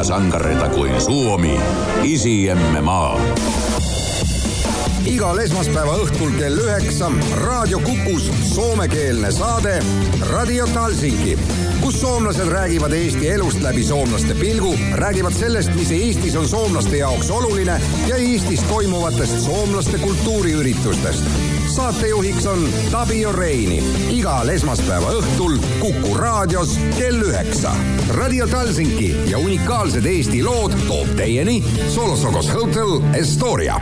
sellaisia sankareita kuin Suomi, isiemme maa. Igal esmaspäeva õhtul kell 9 Raadio Kukus soomekeelne saade Radio Talsinki, kus soomlased räägivad Eesti elust läbi soomlaste pilgu, räägivad sellest, mis Eestis on soomlaste jaoks oluline ja Eestis toimuvatest soomlaste kultuuriüritustest. Saatejuhiks on Tabio Reini. Igal esmaspäeva õhtul Kuku raadios kell 9. Radio Talsinki ja unikaalsed Eesti lood toob teieni Solosokos Hotel Estoria.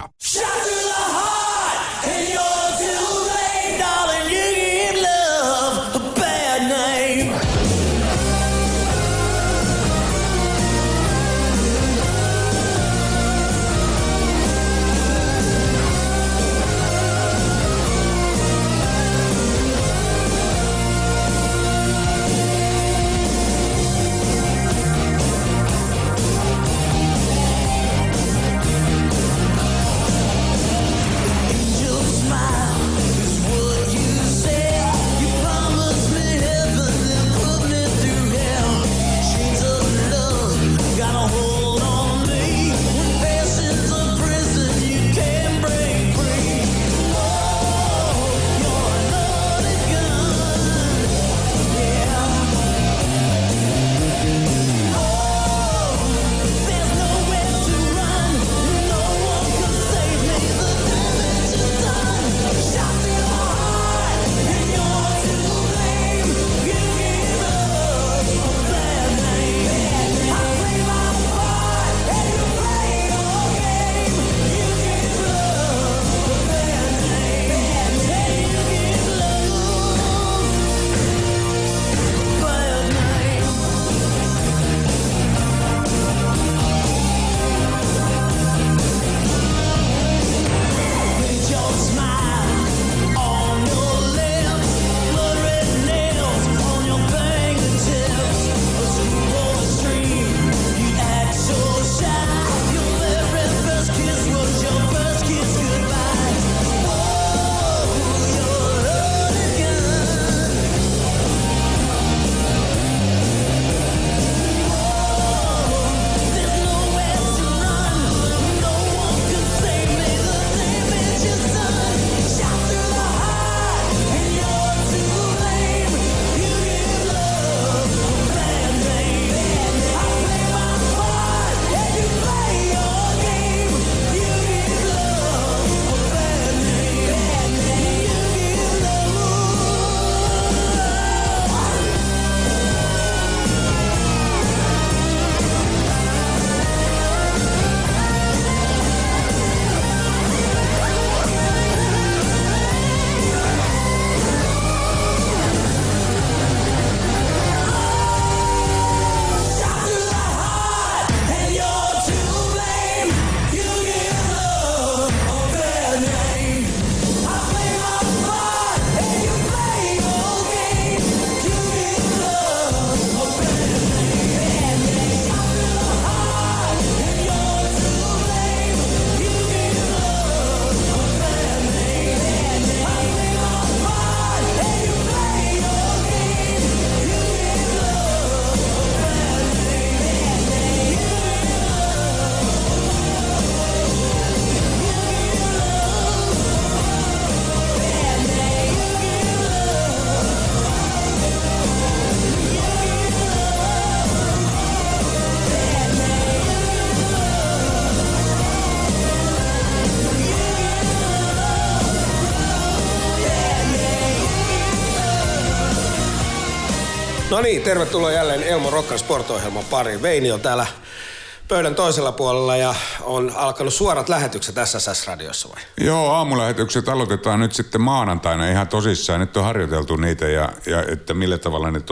No niin, tervetuloa jälleen Elmo Rockan Sport-ohjelman pariin. Veini on täällä pöydän toisella puolella ja on alkanut suorat lähetykset SSS-radiossa vai? Joo, aamulähetykset aloitetaan nyt sitten maanantaina ihan tosissaan. Nyt on harjoiteltu niitä ja että millä tavalla ne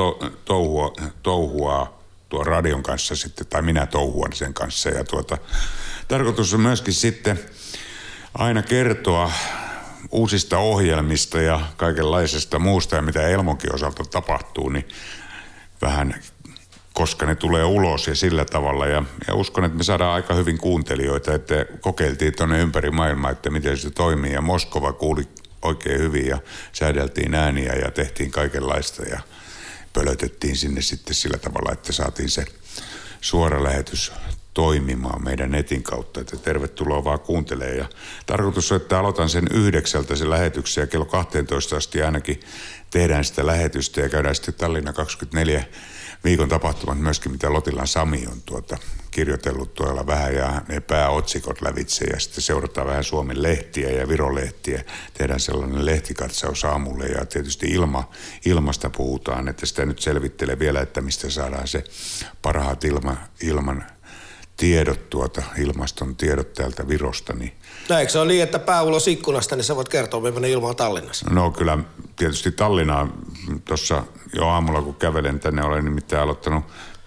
touhuaa tuon radion kanssa sitten, tai minä touhuan sen kanssa. Ja tarkoitus on myöskin sitten aina kertoa uusista ohjelmista ja kaikenlaisesta muusta ja mitä Elmonkin osalta tapahtuu, niin vähän koska ne tulee ulos ja sillä tavalla. Ja uskon, että me saadaan aika hyvin kuuntelijoita, että kokeiltiin tuonne ympäri maailmaa, että miten se toimii. Ja Moskova kuuli oikein hyvin ja säädeltiin ääniä ja tehtiin kaikenlaista ja pölötettiin sinne sitten sillä tavalla, että saatiin suora lähetys toimimaan meidän netin kautta, että tervetuloa vaan kuuntelemaan. Ja tarkoitus on, että aloitan sen 9 sen lähetyksen ja kello 12 asti ainakin tehdään sitä lähetystä ja käydään sitten Tallinna 24 viikon tapahtumat myöskin, mitä Lotilan Sami on kirjoitellut tuolla vähän ja ne pääotsikot lävitse ja sitten seurataan vähän Suomen lehtiä ja Virolehtiä. Tehdään sellainen lehtikatsaus aamulle ja tietysti ilmasta puhutaan, että sitä nyt selvittelee vielä, että mistä saadaan se parhaat ilman tiedot ilmaston tiedot täältä Virosta. Niin. No eikö se ole niin, että pää ulos ikkunasta, niin sä voit kertoa, millainen ilma on Tallinnassa? No kyllä tietysti Tallinnaa tuossa jo aamulla, kun kävelen tänne, olen nimittäin aloittanut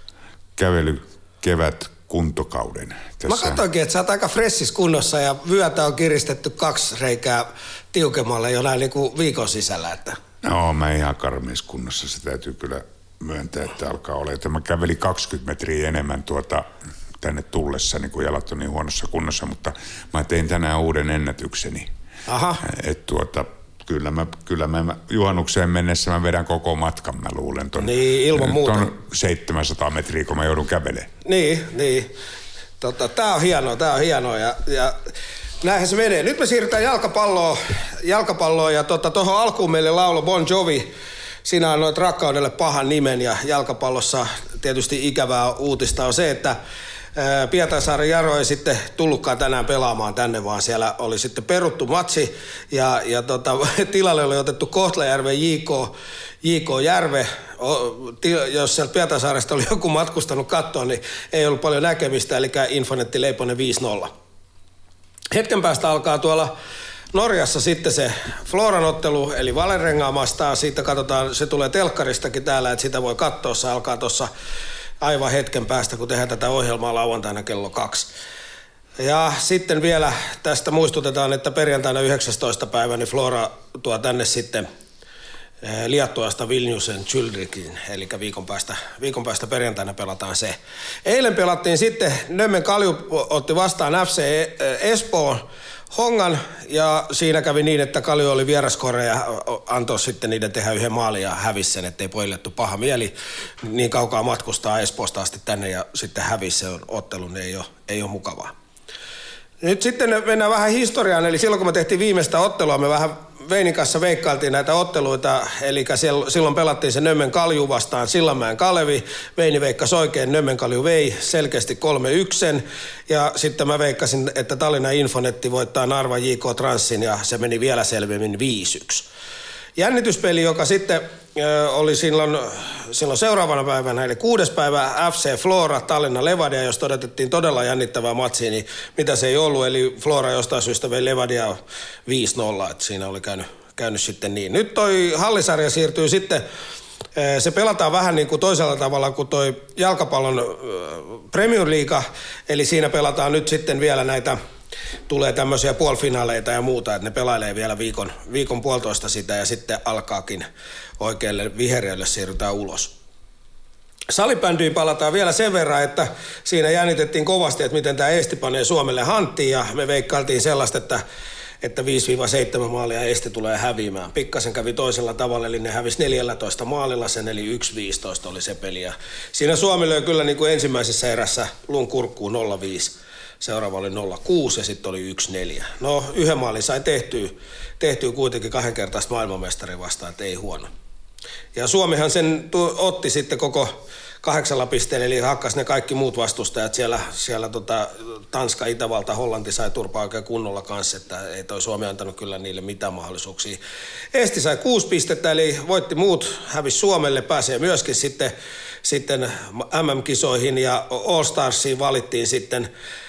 kevät kuntokauden. Mä katsoinkin, että sä oot aika fressis kunnossa ja vyötä on kiristetty 2 reikää tiukemmalle jo näin niin kuin viikon sisällä. Että. No mä ihan karmeissa kunnossa, se täytyy kyllä myöntää, että alkaa olla. Että mä kävelin 20 metriä enemmän tänne tullessa, niin kuin jalat on niin huonossa kunnossa, mutta mä tein tänään uuden ennätykseni. Aha. Kyllä mä juhannukseen mennessä mä vedän koko matkan, mä luulen. Niin, ilman muuta. Ton 700 metriä, kun mä joudun kävelemään. Niin. Tää on hienoa ja näinhän se menee. Nyt me siirrytään jalkapalloon ja tuohon alkuun meille laulo Bon Jovi. Siinä on noit rakkaudelle pahan nimen ja jalkapallossa tietysti ikävää uutista on se, että Pietarsaaren Jaro ei sitten tullutkaan tänään pelaamaan tänne, vaan siellä oli sitten peruttu matsi ja tilalle oli otettu Kohtla-Järven J.K. Järve. Jos sieltä Pietarsaaresta oli joku matkustanut kattoon, niin ei ollut paljon näkemistä, eli Infonetti Leiponen 5-0. Hetken päästä alkaa tuolla Norjassa sitten se Floran ottelu, eli Vålerengaa vastaan. Siitä katsotaan, se tulee telkkaristakin täällä, että sitä voi katsoa. Se alkaa tuossa aivan hetken päästä, kun tehdään tätä ohjelmaa lauantaina kello 2. Ja sitten vielä tästä muistutetaan, että perjantaina 19. päivä niin Flora tuo tänne sitten Liattuasta Vilniusen Childrikin, eli viikon päästä perjantaina pelataan se. Eilen pelattiin sitten, Nömmen Kalju otti vastaan FC Espoon Hongan, ja siinä kävi niin, että Kalju oli vieraskore ja antoi sitten niiden tehdä yhden maalin ja hävisi sen, ettei pojille tule paha mieli. Niin kaukaa matkustaa Espoosta asti tänne ja sitten hävisi sen ottelun, niin ei ole mukavaa. Nyt sitten mennään vähän historiaan, eli silloin kun me tehtiin viimeistä ottelua, me vähän Veinin kanssa veikkailtiin näitä otteluita, eli silloin pelattiin se Nömmen Kalju vastaan Sillanmäen Kalevi. Veini veikkasi oikein, Nömmen Kalju vei selkeästi 3-1, ja sitten mä veikkasin, että Tallinna Infonetti voittaa Narva JK Transsin, ja se meni vielä selvemmin 5-1. Jännityspeli, joka sitten oli silloin seuraavana päivänä, eli 6. päivä FC Flora, Tallinna Levadia, jos todetettiin todella jännittävää matsia, niin mitä se ei ollut, eli Flora jostain syystä vei Levadia 5-0, että siinä oli käynyt sitten niin. Nyt toi hallisarja siirtyy sitten, se pelataan vähän niin kuin toisella tavalla kuin toi jalkapallon Premier League, eli siinä pelataan nyt sitten vielä näitä, tulee tämmöisiä puolifinaaleita ja muuta, että ne pelailee vielä viikon puolitoista sitä ja sitten alkaakin oikealle vihreälle siirrytään ulos. Salibändyyn palataan vielä sen verran, että siinä jännitettiin kovasti, että miten tämä Eesti panee Suomelle hanttiin ja me veikkailtiin sellaista, että 5-7 maalia Eesti tulee häviämään. Pikkasen kävi toisella tavalla, eli ne hävisi 14 maalilla sen, eli 1-15 oli se peli. Ja siinä Suomi löi kyllä niin kuin ensimmäisessä erässä luun kurkkuun 0-5. Seuraava oli 0-6 ja sitten oli 1-4. No yhden maalin sai tehtyä kuitenkin 2 kertaista maailmanmestari vastaan, että ei huono. Ja Suomihan sen otti sitten koko 8 pisteellä, eli hakkasi ne kaikki muut vastustajat. Siellä Tanska, Itävalta, Hollanti sai turpaa oikein kunnolla kanssa, että ei toi Suomi antanut kyllä niille mitään mahdollisuuksia. Eesti sai 6 pistettä, eli voitti muut, hävisi Suomelle, pääsee myöskin sitten MM-kisoihin ja All Starsiin valittiin sitten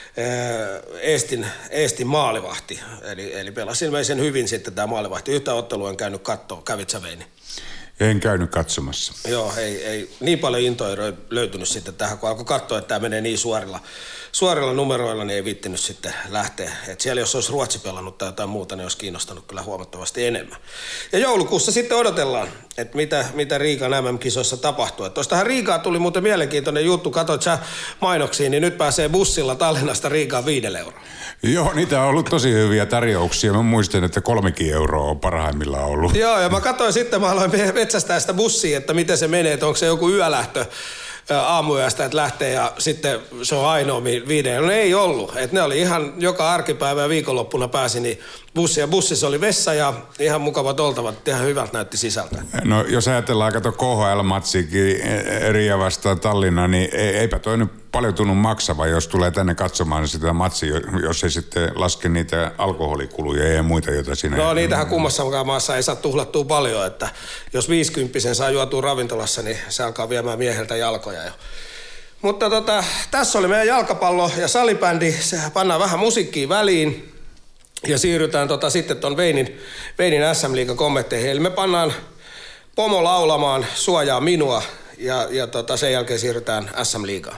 Eestin maalivahti, eli pelasi ilmeisen hyvin sitten tämä maalivahti. Yhtä ottelua en käynyt katsoa, kävit sä Veini? En käynyt katsomassa. Joo, ei niin paljon intoa ei löytynyt sitten tähän, kun alkoi katsoa, että tämä menee niin suorilla numeroilla, niin ei viittinyt sitten lähteä. Et siellä jos olisi Ruotsi pelannut tai jotain muuta, niin olisi kiinnostanut kyllä huomattavasti enemmän. Ja joulukuussa sitten odotellaan, että mitä Riikan MM-kisoissa tapahtuu. Tuostahan Riikaan tuli muuten mielenkiintoinen juttu, katsoit sä mainoksiin, niin nyt pääsee bussilla Tallinnasta Riikaan 5 euroa. Joo, niitä on ollut tosi hyviä tarjouksia. Mä muistan, että 3 euroa on parhaimmillaan ollut. Joo, ja mä katsoin sitten, mä aloin metsästää sitä bussia, että miten se menee, että onko se joku aamuyöstä, että lähtee ja sitten se on ainoa viiden. No ei ollut. Että ne oli ihan joka arkipäivä ja viikonloppuna pääsi niin bussi ja bussissa oli vessa ja ihan mukavat oltavat. Ihan hyvältä näytti sisältä. No jos ajatellaan, kato KHL-matsikin Riia vastaan Tallinna, niin eipä toi nyt paljon tunnu maksava, jos tulee tänne katsomaan sitä matsia, jos ei sitten laske niitä alkoholikuluja ja muita, joita siinä... No niitähän kummassakaan maassa ei saa tuhlattua paljon, että jos 50 saa juotua ravintolassa, niin se alkaa viemään mieheltä jalkoja jo. Mutta tässä oli meidän jalkapallo- ja salibändi, se pannaan vähän musiikkia väliin ja siirrytään sitten ton Veinin SM-liigan kommentteihin. Eli me pannaan Pomo laulamaan Suojaa minua ja sen jälkeen siirrytään SM-liigaan.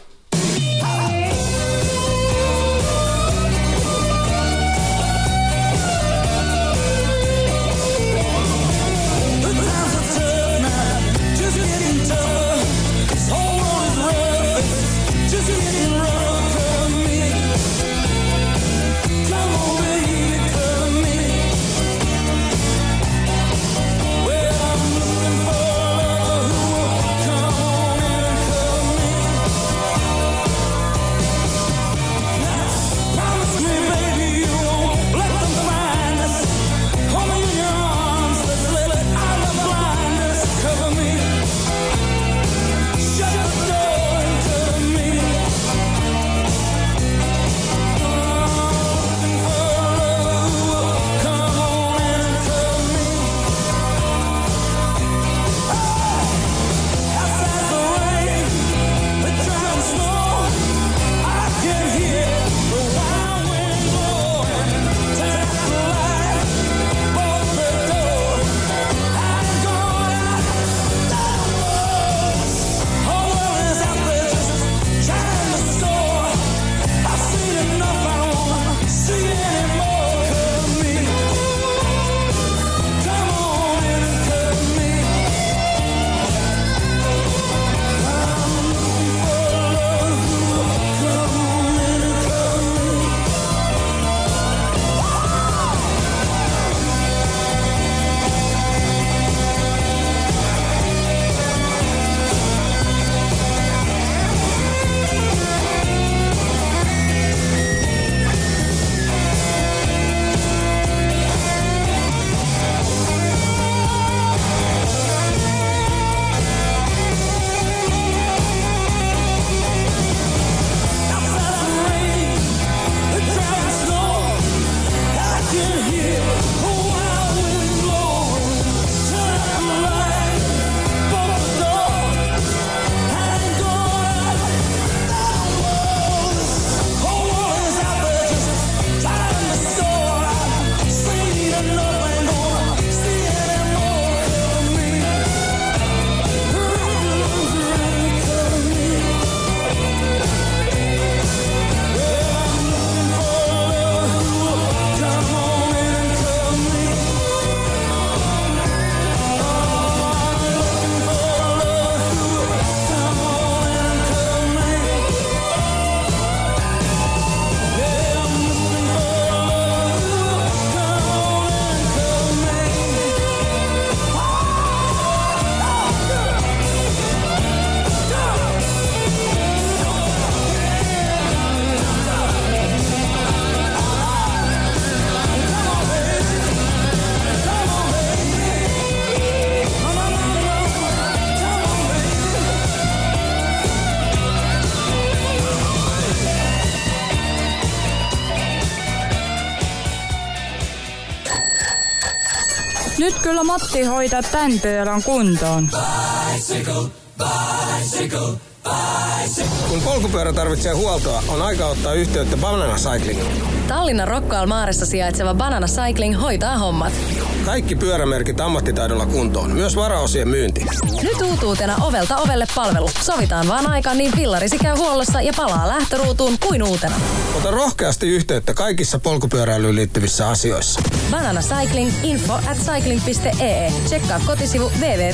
Nyt kyllä Matti hoitaa tän pyörän kuntoon. Bicycle, bicycle, bicycle. Kun polkupyörä tarvitsee huoltoa, on aika ottaa yhteyttä Banana Cycling. Tallinnan Rocca al Maressa sijaitseva Banana Cycling hoitaa hommat. Kaikki pyörämerkit ammattitaidolla kuntoon, myös varaosien myynti. Nyt uutuutena ovelta ovelle -palvelu. Sovitaan vaan aikaan, niin fillarisi käy huollossa ja palaa lähtöruutuun kuin uutena. Ota rohkeasti yhteyttä kaikissa polkupyöräilyyn liittyvissä asioissa. Banana Cycling, info@cycling.ee. Tsekkaa kotisivu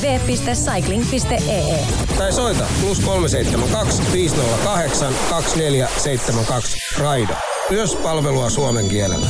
www.cycling.ee. Tai soita +372 508 2472 Raido. Myös palvelua suomen kielellä.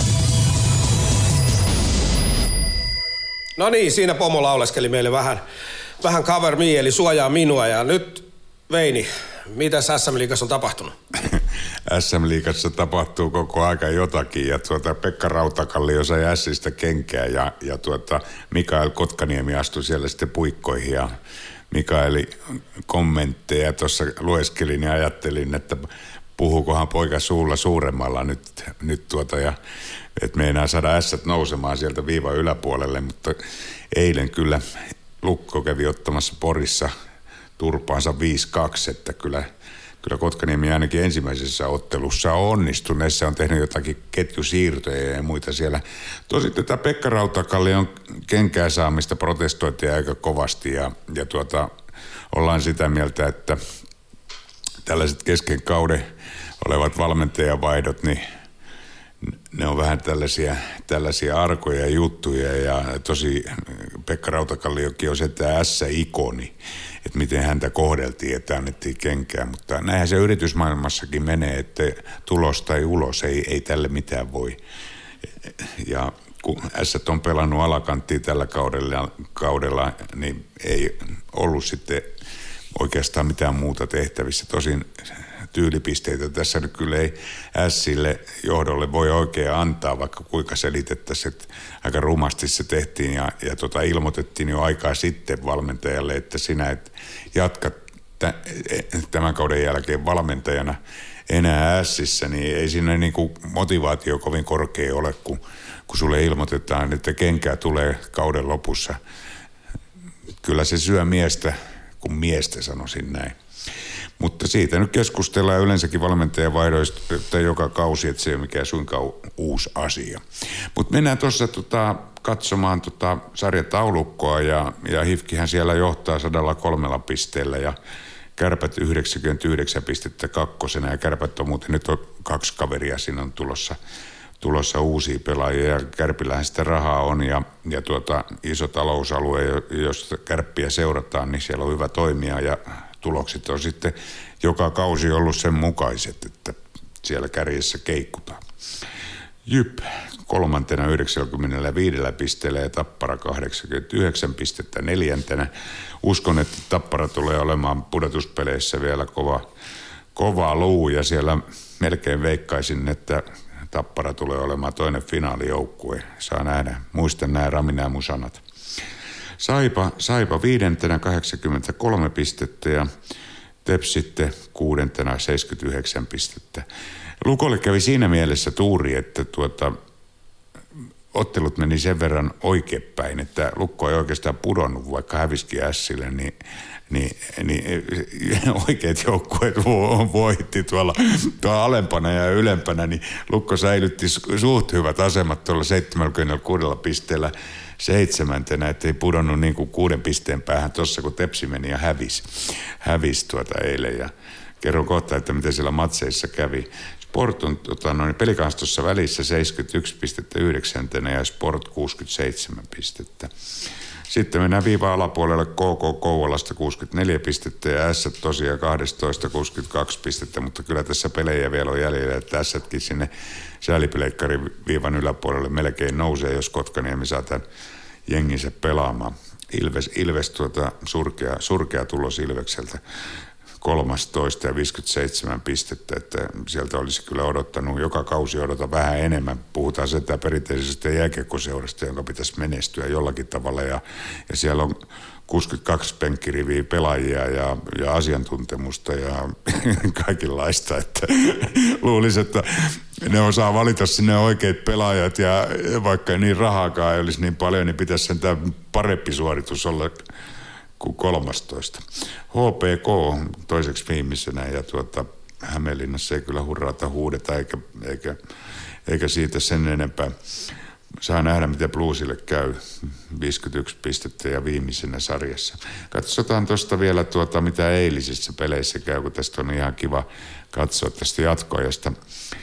No niin, siinä Pomo lauleskeli meille vähän cover me, eli Suojaa minua. Ja nyt Veini, Mitäs SM-liigassa on tapahtunut? SM-liigassa tapahtuu koko aika jotakin ja Pekka Rautakallio sai Ässistä kenkää ja Mikael Kotkaniemi astui siellä sitten puikkoihin ja Mikaeli kommentteja tuossa lueskelin ja ajattelin, että puhuukohan poika suulla suuremmalla nyt ja että meinaa saada ässät nousemaan sieltä viivan yläpuolelle, mutta eilen kyllä Lukko kävi ottamassa Porissa turpaansa 5-2, että kyllä Kotkaniemi ainakin ensimmäisessä ottelussa on onnistuneessa, on tehnyt jotakin ketjusiirtoja ja muita siellä. Tosin tätä Pekka Rautakallion kenkää saamista protestoitiin aika kovasti ja ollaan sitä mieltä, että tällaiset kesken kauden olevat valmentajavaihdot, niin ne on vähän tällaisia arkoja juttuja ja tosi Pekka Rautakalliokin on se tämä S-ikoni, että miten häntä kohdeltiin, että annettiin kenkää, mutta näinhän se yritysmaailmassakin menee, että tulos tai ulos ei tälle mitään voi. Ja kun Ässät on pelannut alakanttiin tällä kaudella, niin ei ollut sitten oikeastaan mitään muuta tehtävissä. Tosin tyylipisteitä tässä nyt kyllä ei Ässille johdolle voi oikein antaa, vaikka kuinka selitettäisiin, että aika rumasti se tehtiin ja ilmoitettiin jo aikaa sitten valmentajalle, että sinä et jatka tämän kauden jälkeen valmentajana enää Ässissä, niin ei siinä niinku motivaatio kovin korkea ole, kun sulle ilmoitetaan, että kenkää tulee kauden lopussa. Kyllä se syö miestä, kun miestä sanoisin näin. Mutta siitä nyt keskustellaan yleensäkin valmentajavaihdoista joka kausi, että se ei ole mikään suinkaan uusi asia. Mutta mennään tuossa katsomaan sarjataulukkoa ja HIFKihän siellä johtaa 103 pisteellä ja Kärpät 99 pistettä kakkosena ja Kärpät on muuten nyt 2 kaveria, siinä on tulossa uusia pelaajia ja Kärpillähän sitä rahaa on ja iso talousalue, jos Kärppiä seurataan, niin siellä on hyvä toimia ja tulokset on sitten joka kausi ollut sen mukaiset, että siellä kärjessä keikkutaan. Jyp 3. 95 pisteellä ja Tappara 89 pistettä 4. Uskon, että Tappara tulee olemaan pudotuspeleissä vielä kova luu ja siellä melkein veikkaisin, että Tappara tulee olemaan toinen finaalijoukkue. Saa nähdä, muistan nämä Rami nämä mun sanat. Saipa 5. 83 pistettä ja Teps sitten 6. 79 pistettä. Lukolle kävi siinä mielessä tuuri, että ottelut meni sen verran oikeinpäin, että Lukko ei oikeastaan pudonnut, vaikka hävisikin Ässille, niin oikeat joukkueet voitti tuolla alempana ja ylempänä, niin Lukko säilytti suht hyvät asemat tuolla 76 pisteellä 7. ettei pudonnut niin kuin 6 pisteen päähän tuossa, kun Tepsi meni ja hävisi eilen. Ja kerron kohta, että miten siellä matseissa kävi. Sport on Pelikanstossa välissä 71 pistettä 9. ja Sport 67 pistettä. Sitten mennään viiva alapuolelle KK Kouvolasta 64 pistettä ja S tosiaan 12 62 pistettä, mutta kyllä tässä pelejä vielä on jäljellä, että S:tkin sinne säälipeleikkarin viivan yläpuolelle melkein nousee, jos Kotkaniemi saa tämän jenginsä pelaamaan. Ilves surkea tulos Ilvekseltä 13 ja 57 pistettä, että sieltä olisi kyllä odottanut, joka kausi odota vähän enemmän. Puhutaan sitä perinteisestä jääkiekkoseurasta, jonka pitäisi menestyä jollakin tavalla ja siellä on 62 penkkiriviä pelaajia ja asiantuntemusta ja kaikenlaista, että luulisi, että ne osaa valita sinne oikeat pelaajat ja vaikka niin rahaakaan ei olisi niin paljon, niin pitäisi sentään parempi suoritus olla kuin 13. HPK toiseksi viimeisenä ja Hämeenlinnassa ei kyllä hurraata huudeta eikä siitä sen enempää. Saa nähdä, miten Bluesille käy 51 pistettä ja viimeisenä sarjassa. Katsotaan tuosta vielä mitä eilisissä peleissä käy, kun tästä on ihan kiva katsoa tästä jatkoajasta.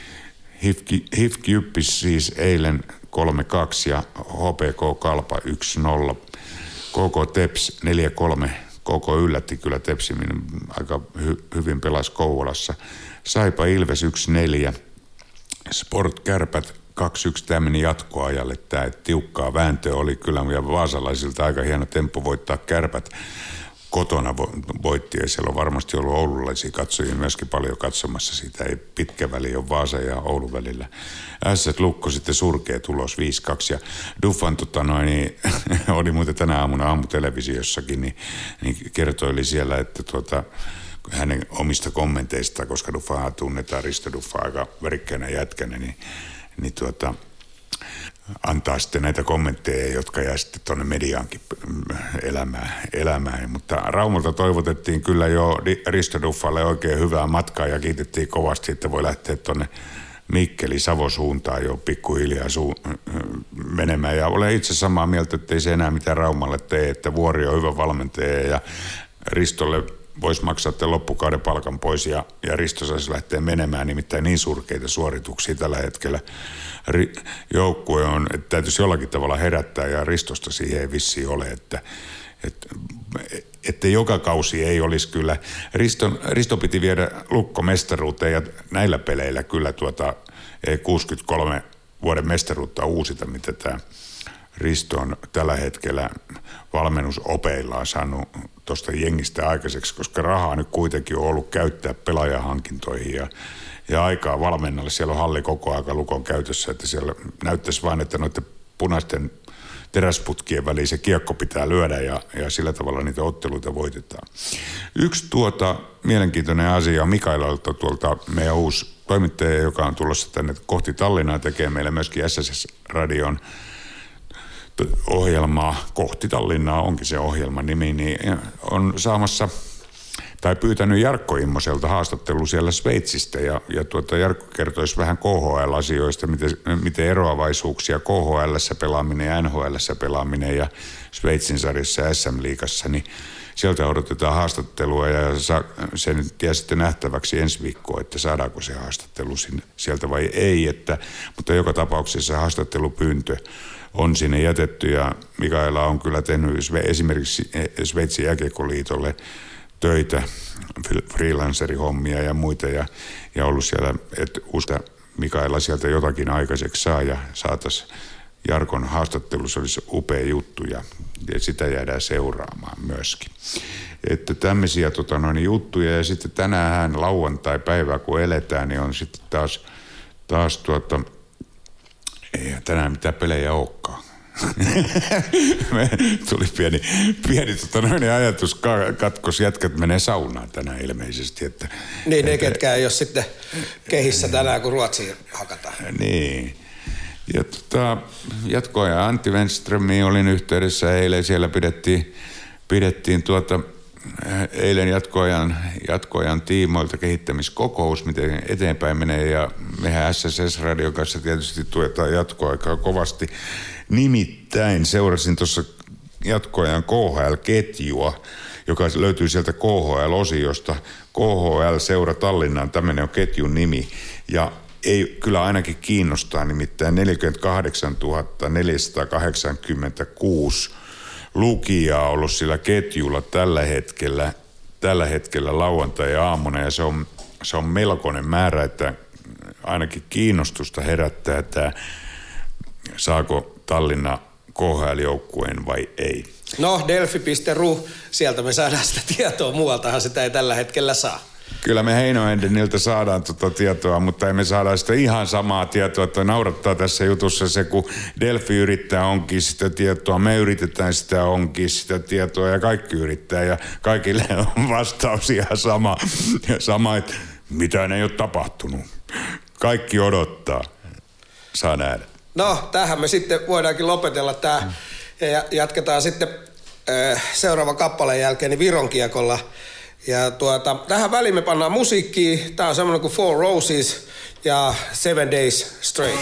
HIFK Jyppis siis eilen 3-2 ja HPK Kalpa 1-0. KK Teps 4-3. KK yllätti kyllä Tepsimin aika hyvin pelasi Kouvolassa. Saipa Ilves 1-4. Sport Kärpät 2-1. Tämä meni jatkoajalle. Tämä tiukkaa vääntöä oli kyllä ja vaasalaisilta aika hieno temppu voittaa Kärpät. kotona voitti, ja siellä on varmasti ollut oululaisia katsojia myöskin paljon katsomassa. Siitä ei pitkä väli ole Vaasan ja Oulun välillä. Lukko sitten surkea tulos 5-2, ja Duffan oli muuten tänä aamuna aamutelevisiossakin, niin kertoili siellä, että hänen omista kommenteista, koska Duffaa tunnetaan, Risto Duffa aika värikkäänä jätkänä, niin antaa sitten näitä kommentteja, jotka jää sitten tuonne mediaankin elämään. Mutta Raumolta toivotettiin kyllä jo Risto Duffalle oikein hyvää matkaa ja kiitettiin kovasti, että voi lähteä tuonne Mikkeli-Savo-suuntaan jo pikkuhiljaa menemään. Ja olen itse samaa mieltä, että ei se enää mitään Raumalle tee, että Vuori on hyvä valmentaja ja Ristolle voisi maksaa loppukauden palkan pois ja Risto saisi lähteä menemään, nimittäin niin surkeita suorituksia tällä hetkellä. Joukkue on, että täytyisi jollakin tavalla herättää ja Ristosta siihen ei vissiin ole, että joka kausi ei olisi kyllä. Risto piti viedä Lukko mestaruuteen ja näillä peleillä kyllä ei 63 vuoden mestaruutta uusita, mitä tämä Risto on tällä hetkellä valmennusopeillaan saanut tuosta jengistä aikaiseksi, koska rahaa nyt kuitenkin on ollut käyttää pelaajahankintoihin ja aikaa valmennalle. Siellä on halli koko aika Lukon käytössä, että siellä näyttäisi vain, että noiden punaisten teräsputkien väliin se kiekko pitää lyödä ja sillä tavalla niitä otteluita voitetaan. Yksi mielenkiintoinen asia on Mikailalta tuolta meidän uusi toimittaja, joka on tulossa tänne kohti Tallinnaa, tekee meille myöskin SSS-radion ohjelmaa. Kohti Tallinnaa onkin se ohjelman nimi, niin on saamassa tai pyytänyt Jarkko Immoselta haastattelu siellä Sveitsistä ja Jarkko kertoisi vähän KHL-asioista, miten eroavaisuuksia KHL:ssä pelaaminen ja NHL:ssä pelaaminen ja Sveitsin sarjassa SM-liigassa, niin sieltä odotetaan haastattelua ja se nyt jää sitten nähtäväksi ensi viikkoa, että saadaanko se haastattelu sieltä vai ei, mutta joka tapauksessa haastattelupyyntö on sinne jätetty ja Mikaela on kyllä tehnyt esimerkiksi Sveitsin jääkiekkoliitolle töitä, freelancerihommia ja muita ja ollut siellä, että uskon, Mikaela sieltä jotakin aikaiseksi saa ja saataisiin Jarkon haastattelussa olisi upea juttu ja sitä jäädään seuraamaan myöskin. Että tämmöisiä juttuja ja sitten tänään lauantai-päivää kun eletään, niin on sitten taas ei tänään mitään pelejä olekaan. Tuli pieni ajatuskatkos, jätkät menee saunaan tänään ilmeisesti. Niin, ne ketkä ei ole sitten kehissä tänään, kun Ruotsiin hakataan. Niin. Ja jatkoajan Antti Wenströmiin olin yhteydessä eilen, siellä pidettiin eilen jatkoajan tiimoilta kehittämiskokous, miten eteenpäin menee ja mehän SSS-radion kanssa tietysti tuetaan jatkoaikaa kovasti. Nimittäin seurasin tuossa jatkoajan KHL-ketjua, joka löytyy sieltä KHL-osiosta. KHL-seura Tallinnaan, tämmöinen on ketjun nimi ja ei kyllä ainakin kiinnostaa, nimittäin 48 486 lukijaa ollut sillä ketjulla tällä hetkellä lauantai-aamuna ja se on melkoinen määrä, että ainakin kiinnostusta herättää, että saako Tallinna KHL-joukkueen vai ei. No, delfi.ru, sieltä me saadaan sitä tietoa, muualtahan sitä ei tällä hetkellä saa. Kyllä me Heinoendeniltä saadaan tietoa, mutta emme saada sitä ihan samaa tietoa, että naurattaa tässä jutussa se, kun Delfi yrittää onkin sitä tietoa, me yritetään sitä onkin sitä tietoa ja kaikki yrittää ja kaikille on vastaus ihan sama, että mitään ei ole tapahtunut. Kaikki odottaa. Saa nähdä. No, tähän me sitten voidaankin lopetella tämä ja jatketaan sitten seuraavan kappaleen jälkeen niin Viron kiekolla. Ja tähän väliin me pannaan musiikkia. Tää on semmoinen kuin Four Roses ja 7 Days Straight.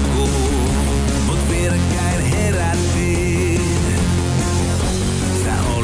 Mut vierekkäin herättiin. Sä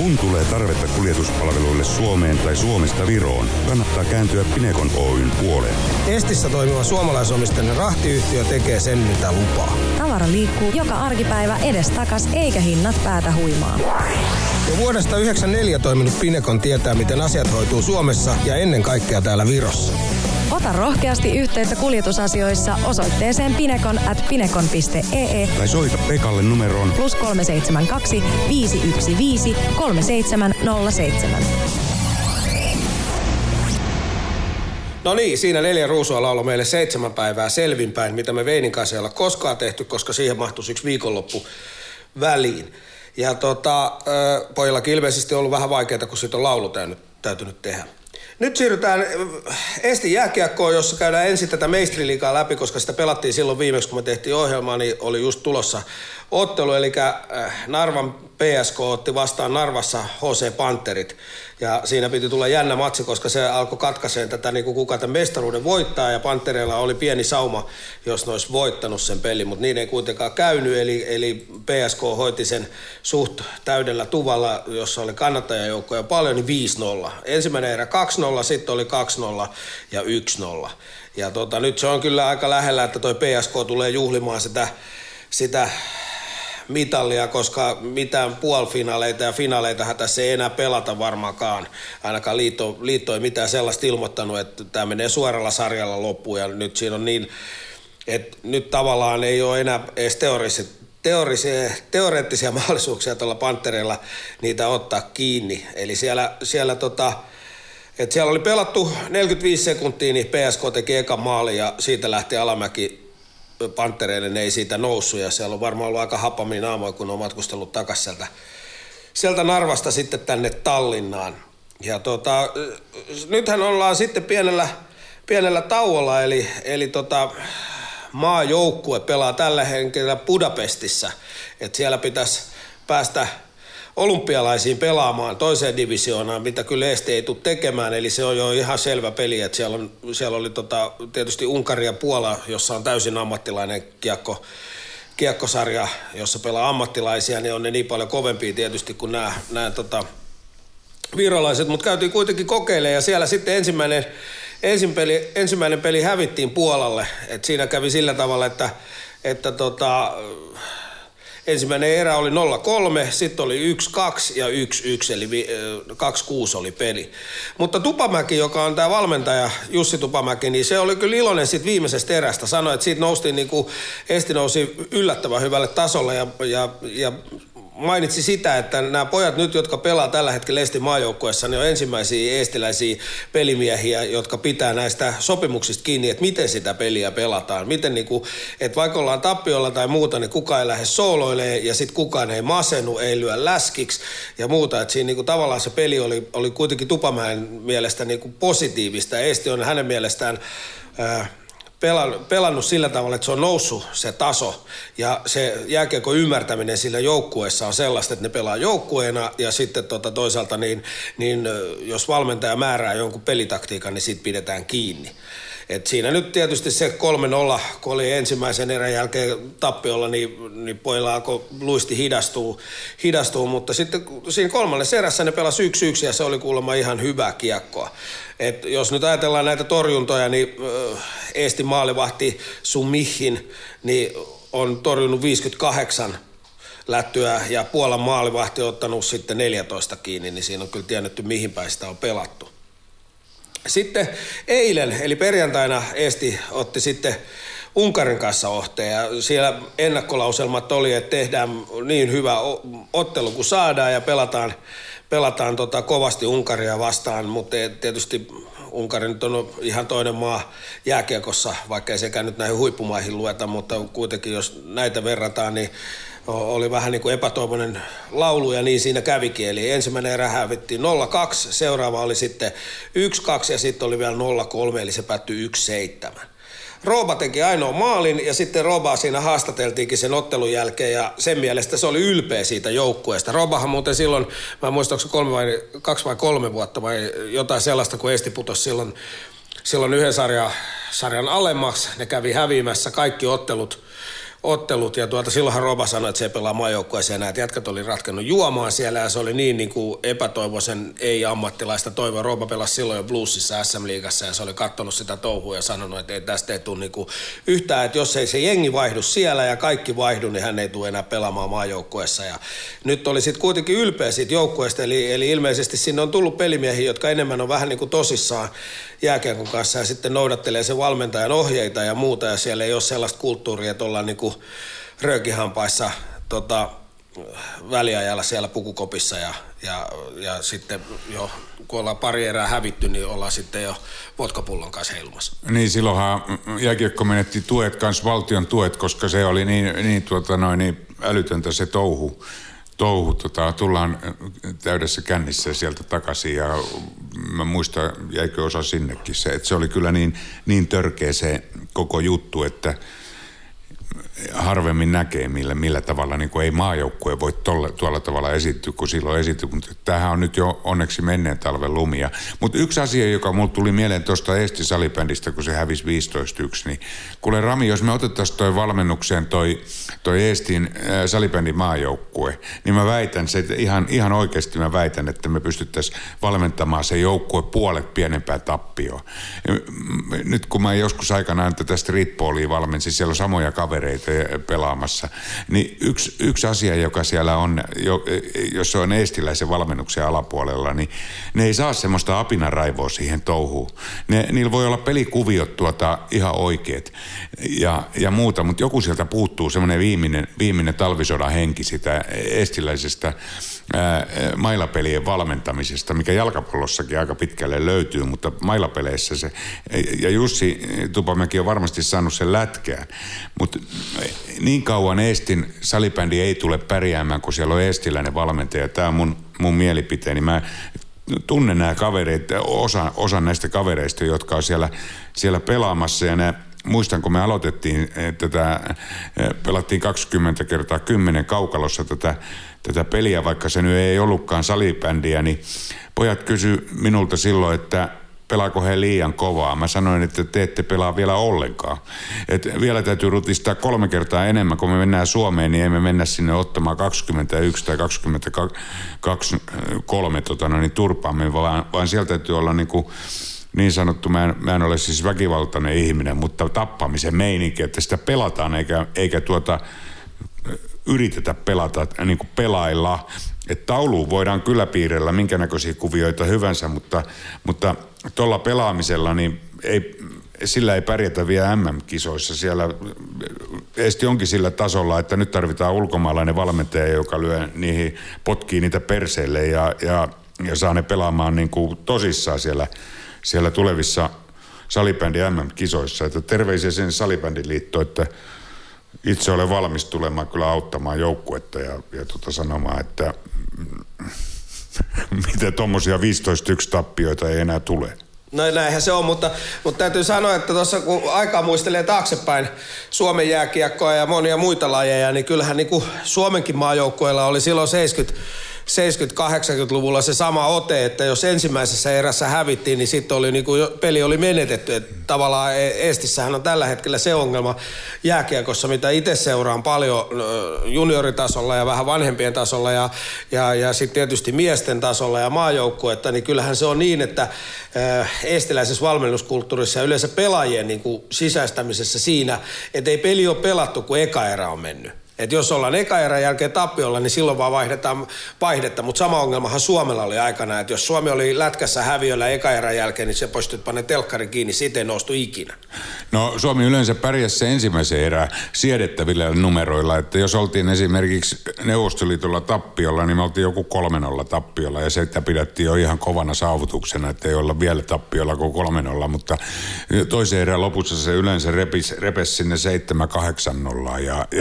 Kun tulee tarvetta kuljetuspalveluille Suomeen tai Suomesta Viroon, kannattaa kääntyä Pinekon Oyn puoleen. Estissä toimiva suomalaisomisteinen rahtiyhtiö tekee sen, mitä lupaa. Tavara liikkuu joka arkipäivä edestakas, eikä hinnat päätä huimaa. Jo vuodesta 1994 toiminut Pinekon tietää, miten asiat hoituu Suomessa ja ennen kaikkea täällä Virossa. Ota rohkeasti yhteyttä kuljetusasioissa osoitteeseen pinekon.ee Tai soita Pekalle numeroon +372 515 3707. No niin, siinä 4 ruusua lauloi meille 7 päivää selvinpäin, mitä me Veinin kanssa ei olla koskaan tehty, koska siihen mahtuisi 1 viikonloppu väliin. Ja pojillakin ilmeisesti on ollut vähän vaikeaa, kun siitä on laulu täytynyt tehdä. Nyt siirrytään Estin jääkiekkoon, jossa käydään ensin tätä meistriliigaa läpi, koska sitä pelattiin silloin viimeksi, kun me tehtiin ohjelmaa, niin oli just tulossa ottelu, eli Narvan PSK otti vastaan Narvassa HC Panterit. Ja siinä piti tulla jännä matsi, koska se alkoi katkaiseen tätä, niin kuin kuka tämän mestaruuden voittaa, ja Pantereilla oli pieni sauma, jos ne olisi voittanut sen pelin, mutta niin ei kuitenkaan käynyt, eli PSK hoiti sen suht täydellä tuvalla, jossa oli kannattajajoukkoja paljon, niin 5-0. Ensimmäinen erä 2-0, sitten oli 2-0 ja 1-0. Ja nyt se on kyllä aika lähellä, että toi PSK tulee juhlimaan sitä mitallia, koska mitään puolifinaaleita ja finaaleitahan tässä ei enää pelata varmaankaan. Ainakaan liitto ei mitään sellaista ilmoittanut, että tämä menee suoralla sarjalla loppuun, ja nyt siinä on niin, että nyt tavallaan ei ole enää edes teoreettisia mahdollisuuksia tuolla Pantereilla niitä ottaa kiinni. Eli siellä oli pelattu 45 sekuntia, niin PSK teki eka maali ja siitä lähti alamäki. Pantereiden ei siitä noussut ja siellä on varmaan ollut aika hapamia naamoja, kun on matkustellut takaisin sieltä Narvasta sitten tänne Tallinnaan. Ja nythän ollaan sitten pienellä tauolla, eli maajoukkue pelaa tällä hetkellä Budapestissa, että siellä pitäisi päästä olympialaisiin pelaamaan toiseen divisioonaan, mitä kyllä Eesti ei tule tekemään, eli se on jo ihan selvä peli, että siellä oli tietysti Unkari ja Puola, jossa on täysin ammattilainen kiekkosarja, jossa pelaa ammattilaisia, niin on ne niin paljon kovempia tietysti kuin nämä virolaiset, mutta käytiin kuitenkin kokeilemaan ja siellä sitten ensimmäinen peli hävittiin Puolalle, että siinä kävi sillä tavalla, että ensimmäinen erä oli 0-3, sitten oli 1-2 ja 1-1, eli 2-6 oli peli. Mutta Tupamäki, joka on tämä valmentaja Jussi Tupamäki, niin se oli kyllä iloinen siitä viimeisestä erästä. Sanoi, että siitä noustiin niin kuin Eesti nousi yllättävän hyvälle tasolle ja mainitsi sitä, että nämä pojat nyt, jotka pelaa tällä hetkellä Estin maajoukkueessa, ne on ensimmäisiä eestiläisiä pelimiehiä, jotka pitää näistä sopimuksista kiinni, että miten sitä peliä pelataan. Miten että vaikka ollaan tappiolla tai muuta, niin kukaan ei lähde sooloilemaan ja sitten kukaan ei masennu, ei lyö läskiksi ja muuta. Että siinä tavallaan se peli oli kuitenkin Tupamäen mielestä positiivista. Eesti on hänen mielestään pelannut sillä tavalla, että se on noussut se taso ja se jääkiekon ymmärtäminen sillä joukkueessa on sellaista, että ne pelaa joukkueena ja sitten toisaalta niin jos valmentaja määrää jonkun pelitaktiikan, niin siitä pidetään kiinni. Et siinä nyt tietysti se 3-0, kun oli ensimmäisen erän jälkeen tappiolla, niin pojilla alkoi luisti hidastuu, mutta sitten siinä kolmannessa erässä ne pelasi 1-1 ja se oli kuulemma ihan hyvää kiekkoa. Et jos nyt ajatellaan näitä torjuntoja, niin Eestin maalivahti Sumihin niin on torjunut 58 lättyä ja Puolan maalivahti on ottanut sitten 14 kiinni, niin siinä on kyllä tiedetty mihin päin sitä on pelattu. Sitten eilen, eli perjantaina Eesti otti sitten Unkarin kanssa otteen ja siellä ennakkolauselmat oli, että tehdään niin hyvä ottelu kuin saadaan ja pelataan kovasti Unkaria vastaan, mutta tietysti Unkari nyt on ihan toinen maa jääkiekossa, vaikka ei sekään nyt näihin huippumaihin lueta, mutta kuitenkin jos näitä verrataan, niin oli vähän niin kuin epätoivoinen laulu ja niin siinä kävikin. Eli ensimmäinen erä hävittiin 0-2, seuraava oli sitten 1-2 ja sitten oli vielä 0-3, eli se päättyi 1-7. Roba teki ainoa maalin ja sitten Robaa siinä haastateltiinkin sen ottelun jälkeen ja sen mielestä se oli ylpeä siitä joukkueesta. Robahan muuten silloin, mä en muista, onko se 2 vai 3 vuotta vai jotain sellaista, kun Eesti putosi silloin yhden sarjan alemmaksi. Ne kävi häviämässä kaikki ottelut ottelut ja silloinhan Roba sanoi, että se pelaa maajoukkueessa ja nämä jätkät oli ratkennut juomaan siellä ja se oli niin kuin epätoivoisen ei-ammattilaista toivoa. Roba pelasi silloin jo Bluesissa SM-liigassa ja se oli katsonut sitä touhua ja sanonut, että ei tästä ei tule niin kuin yhtään, että jos ei se jengi vaihdu siellä ja kaikki vaihdu, niin hän ei tule enää pelaamaan maajoukkueessa ja nyt oli sitten kuitenkin ylpeä siitä joukkueesta, eli ilmeisesti sinne on tullut pelimiehiä, jotka enemmän on vähän niin kuin tosissaan jääkiekon kanssa ja sitten noudattelee sen valmentajan ohjeita ja muuta ja siellä ei ole sellaista kulttuuria, että ollaan niin kuin röökihampaissa väliajalla siellä pukukopissa ja sitten jo kun ollaan pari erää hävitty, niin ollaan sitten jo vodkapullon kanssa heilumassa. Niin silloinhan jääkiekko menetti tuet kanssa, valtion tuet, koska se oli niin älytöntä se touhu tullaan täydessä kännissä sieltä takaisin ja mä muistan, jäikö osa sinnekin se, että se oli kyllä niin törkeä se koko juttu, että harvemmin näkee, millä tavalla niin kuin ei maajoukkue voi tuolla tavalla esittyä, kun silloin esittyi. Mutta tämähän on nyt jo onneksi menneen talven lumia. Mutta yksi asia, joka mulle tuli mieleen tuosta Eesti salibändistä, kun se hävisi 15-1, niin kuule Rami, jos me otettaisiin toi valmennukseen toi Eestin salibändin maajoukkue, niin mä väitän, että ihan oikeasti mä väitän, että me pystyttäisiin valmentamaan se joukkue puolet pienempää tappioon. Nyt kun mä joskus aikanaan tätä streetballia valmensin, siellä on samoja kavereita pelaamassa, niin yksi asia, joka siellä on, jos se on eestiläisen valmennuksen alapuolella, niin ne ei saa semmoista apinaraivoa siihen touhuun. Niillä voi olla pelikuviot ihan oikeat ja muuta, mutta joku sieltä puuttuu semmoinen viimeinen talvisodan henki sitä eestiläisestä mailapelien valmentamisesta, mikä jalkapallossakin aika pitkälle löytyy, mutta mailapeleissä se, ja Jussi Tupamäki on varmasti saanut sen lätkään, mutta niin kauan Eestin salibändi ei tule pärjäämään, kun siellä on eestiläinen valmentaja. Tämä on mun mielipiteeni. Mä tunnen nämä kavereita, osa näistä kavereista, jotka on siellä pelaamassa ja muistan, kun me aloitettiin pelattiin 20x10 kaukalossa tätä peliä, vaikka se nyt ei ollutkaan salibändiä, niin pojat kysyi minulta silloin, että pelaako he liian kovaa. Mä sanoin, että te ette pelaa vielä ollenkaan. Et vielä täytyy rutistaa 3 kertaa enemmän, kun me mennään Suomeen, niin emme mennä sinne ottamaan 21 tai 23 turpaamme, vaan sieltä täytyy olla niin sanottu, mä en ole siis väkivaltainen ihminen, mutta tappamisen meininki, että sitä pelataan eikä yritetä pelata niin kuin pelailla. Että tauluun voidaan kyllä piirrellä minkä näköisiä kuvioita hyvänsä, mutta tuolla pelaamisella niin sillä ei pärjätä vielä MM-kisoissa. Siellä Eesti onkin sillä tasolla, että nyt tarvitaan ulkomaalainen valmentaja, joka potkii niitä perseille ja saa ne pelaamaan niin kuin tosissaan siellä tulevissa salibändin MM-kisoissa. Että terveisiä sen salibändiliittoon, että itse olen valmis tulemaan kyllä auttamaan joukkuetta ja sanomaan, että mitä tommosia 15-1 tappioita ei enää tule. No näinhän se on, mutta täytyy sanoa, että tuossa kun aikaa muistelee taaksepäin Suomen jääkiekkoa ja monia muita lajeja, niin kyllähän niin kuin Suomenkin maajoukkueella oli silloin 70-80-luvulla se sama ote, että jos ensimmäisessä erässä hävittiin, niin sitten oli peli oli menetetty. Että tavallaan Eestissähän on tällä hetkellä se ongelma jääkiekossa, mitä itse seuraan paljon junioritasolla ja vähän vanhempien tasolla ja sitten tietysti miesten tasolla ja maajoukkuetta, niin kyllähän se on niin, että eestiläisessä valmennuskulttuurissa ja yleensä pelaajien niin kuin sisäistämisessä siinä, että ei peli ole pelattu, kun eka erä on mennyt. Että jos ollaan eka erän jälkeen tappiolla, niin silloin vaan vaihdetaan vaihdetta. Mutta sama ongelmahan Suomella oli aikana, että jos Suomi oli lätkässä häviöllä eka erän jälkeen, niin se pystyt panne telkkarin kiinni, siitä ei noustu ikinä. No Suomi yleensä pärjäsi se ensimmäisen erään siedettävillä numeroilla, että jos oltiin esimerkiksi Neuvostoliitolla tappiolla, niin me oltiin joku 3-0 tappiolla ja se pidettiin jo ihan kovana saavutuksena, että ei olla vielä tappiolla kuin 3-0, mutta toisen erän lopussa se yleensä repesi sinne 7-8-0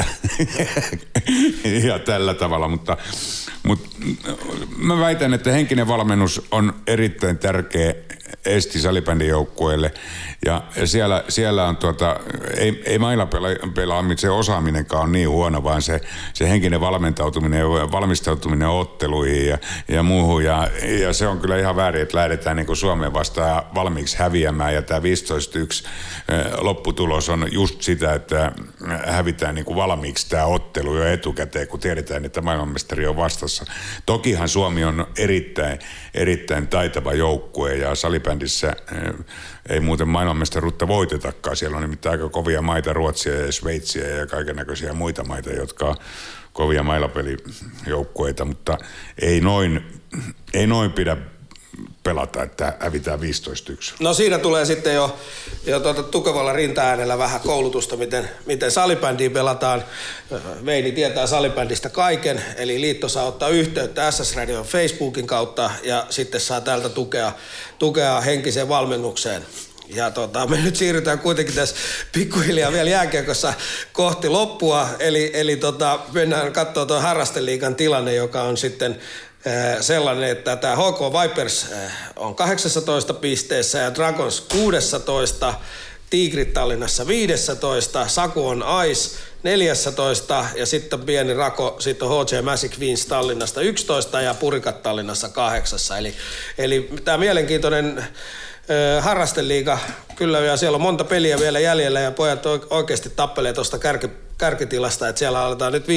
ja tällä tavalla, mutta mä väitän, että henkinen valmennus on erittäin tärkeä esti salibändin joukkueelle. Ja siellä on ei mailla pelaamisen osaaminenkaan on niin huono, vaan se henkinen valmistautuminen otteluihin ja muuhun. Ja se on kyllä ihan väärin, että lähdetään niin kuin Suomeen vastaan valmiiksi häviämään. Ja tämä 15-1 lopputulos on just sitä, että hävitään niin kuin valmiiksi tämä ottelu jo etukäteen, kun tiedetään, että maailmanmestari on vastassa. Tokihan Suomi on erittäin taitava joukkue ja salibändissä ei muuten maailmanmestaruutta voitetakaan. Siellä on nimittäin aika kovia maita, Ruotsia ja Sveitsiä ja kaikennäköisiä muita maita, jotka on kovia mailapelijoukkueita, mutta ei noin pidä pelata, että hävitään 15-1. No siinä tulee sitten jo tukevalla rintaäänellä vähän koulutusta, miten salibändiä pelataan. Veini tietää salibändistä kaiken, eli liitto saa ottaa yhteyttä SS-radion Facebookin kautta ja sitten saa täältä tukea henkiseen valmennukseen. Ja me nyt siirrytään kuitenkin tässä pikkuhiljaa vielä jääkiekossa kohti loppua, eli mennään katsomaan tuon harrasteliigan tilanne, joka on sitten sellainen, että tämä HK Vipers on 18 pisteessä ja Dragons 16, Tigrit Tallinnassa 15, Saku on Ice 14 ja sitten pieni rako, sitten on HC Magic Queens Tallinnasta 11 ja Purikat Tallinnassa 8. Eli tämä mielenkiintoinen harrasteliiga, kyllä ja siellä on monta peliä vielä jäljellä ja pojat oikeasti tappelee tuosta kärkitilasta, että siellä aletaan nyt